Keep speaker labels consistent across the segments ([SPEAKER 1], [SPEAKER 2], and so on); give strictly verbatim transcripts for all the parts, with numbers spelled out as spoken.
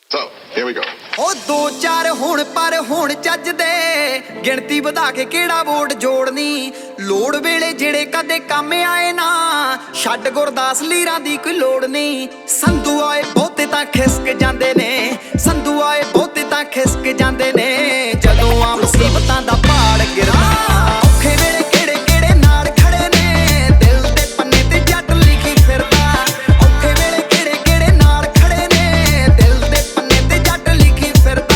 [SPEAKER 1] So, here we go.
[SPEAKER 2] ਉਹ ਦੋ ਚਾਰ ਹੁਣ ਪਰ ਹੁਣ ਚੱਜ ਦੇ ਗਿਣਤੀ ਵਧਾ ਕੇ ਕਿਹੜਾ ਵੋਟ ਜੋੜਨੀ ਲੋੜ ਵੇਲੇ ਜਿਹੜੇ ਕਦੇ ਕੰਮ ਆਏ ਨਾ ਛੱਡ ਗੁਰਦਾਸ ਲੀਰਾਂ ਦੀ ਕੋਈ ਲੋੜ ਨਹੀਂ ਸੰਧੂ ਆਏ ਬਹੁਤੇ ਤਾਂ ਖਿਸਕ ਜਾਂਦੇ ਨੇ ਸੰਧੂ ਆਏ ਬਹੁਤੇ ਤਾਂ ਖਿਸਕ ਜਾਂਦੇ ਨੇ ਜਦੋਂ ਆ ਮੁਸੀਬਤਾਂ ਦਾ ਪਹਾੜ ਗਿਰਾ ਔਖੇ ਵੇਲੇ ਕਿਹੜੇ ਕਿਹੜੇ ਨਾਲ ਖੜੇ ਨੇ ਦਿਲ ਦੇ ਪੰਨੇ ਤੇ ਜੱਟ ਲਿਖੀ ਫਿਰਦਾ ਔਖੇ ਵੇਲੇ ਕਿਹੜੇ ਕਿਹੜੇ ਨਾਲ ਖੜੇ ਨੇ ਦਿਲ ਦੇ ਪੰਨੇ ਤੇ ਜੱਟ ਲਿਖੀ ਫਿਰਦਾ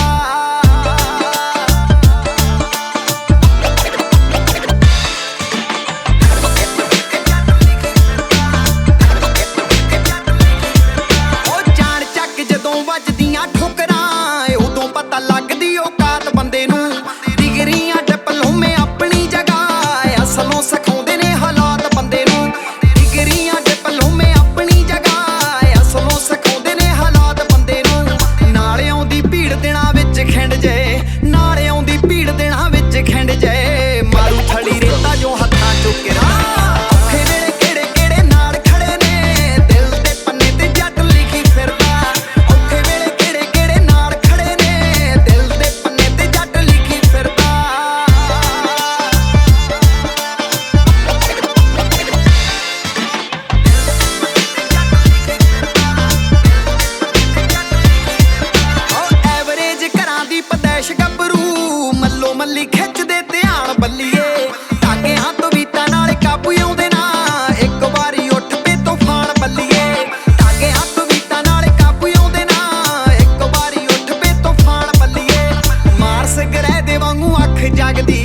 [SPEAKER 2] ਉਹ ਜਾਣ ਚੱਕ ਜਦੋਂ ਵੱਜਦੀਆਂ ਠੋਕਰਾਂ ਉਦੋਂ ਪਤਾ ਲੱਗਦੀ ਔਕਾਤ ਬੰਦੇ ਨੂੰ ਡਿਗਰੀਆਂ ਡਿਪਲੋਮੇ ਆਪਣੀ ਜਗ੍ਹਾ ਅਸਲੋਂ ਸਿਖਾਉਂਦੇ ਨੇ ਹਾਲਾਤ ਬੰਦੇ ਨੂੰ ਡਿਗਰੀਆਂ ਡਿਪਲੋਮੇ ਆਪਣੀ ਜਗ੍ਹਾ ਅਸਲੋਂ ਸਿਖਾਉਂਦੇ ਨੇ ਹਾਲਾਤ ਬੰਦੇ ਨੂੰ ਨਾਲ ਆਉਂਦੀ ਭੀੜ ਦਿਨਾਂ ਵਿੱਚ ਖਿੰਡ ਜੇ ਨਾਲ ਆਉਂਦੀ ਭੀੜ ਦਿਨਾਂ ਵਿੱਚ ਖਿੰਡ ਜੇ ਮਾਰੂ ਥਲੀ ਰੇਤਾ ਜੋ ਹੱਥਾਂ ਚੋਂ ਕਿਰਾ ਔਖੇ ਵੇਲੇ ਕਿਹੜੇ ਕਿਹੜੇ ਨਾਲ ਖੜੇ ਨੇ ਦਿਲ ਦੇ ਪੰਨੇ ਤੇ ਜੱਟ ਲਿਖੀ ਫਿਰਦਾ ਔਖੇ ਵੇਲੇ ਕਿਹੜੇ ਕਿਹੜੇ ਨਾਲ ਖੜੇ ਨੇ ਦਿਲ ਦੇ ਪੰਨੇ ਤੇ ਜੱਟ ਲਿਖੀ ਫਿਰਦਾ ਉਹ ਐਵਰੇਜ ਘਰਾਂ ਦੀ ਪਦੈਸ਼ ਗੱਭਰੂ ਮੱਲੋ ਮੱਲੀ ਖਿੱਚਦੇ ਧਿਆਨ ਬੱਲੀਏ ਧਾਗੇ ਹੱਥ ਵੀਤਾਂ ਨਾਲ ਕਾਬੂ ਆਉਂਦੇ ਨਾ ਇੱਕ ਵਾਰੀ ਉੱਠ ਪੇ ਤੂਫਾਨ ਬੱਲੀਏ ਧਾਗੇ ਹੱਥ ਵੀਤਾਂ ਨਾਲ ਕਾਬੂ ਆਉਂਦੇ ਨਾ ਇੱਕ ਵਾਰੀ ਉੱਠ ਪੇ ਤੂਫਾਨ ਬੱਲੀਏ ਮਾਰਸ ਗ੍ਰਹਿ ਦੇ ਵਾਂਗੂ ਅੱਖ ਜਗਦੀ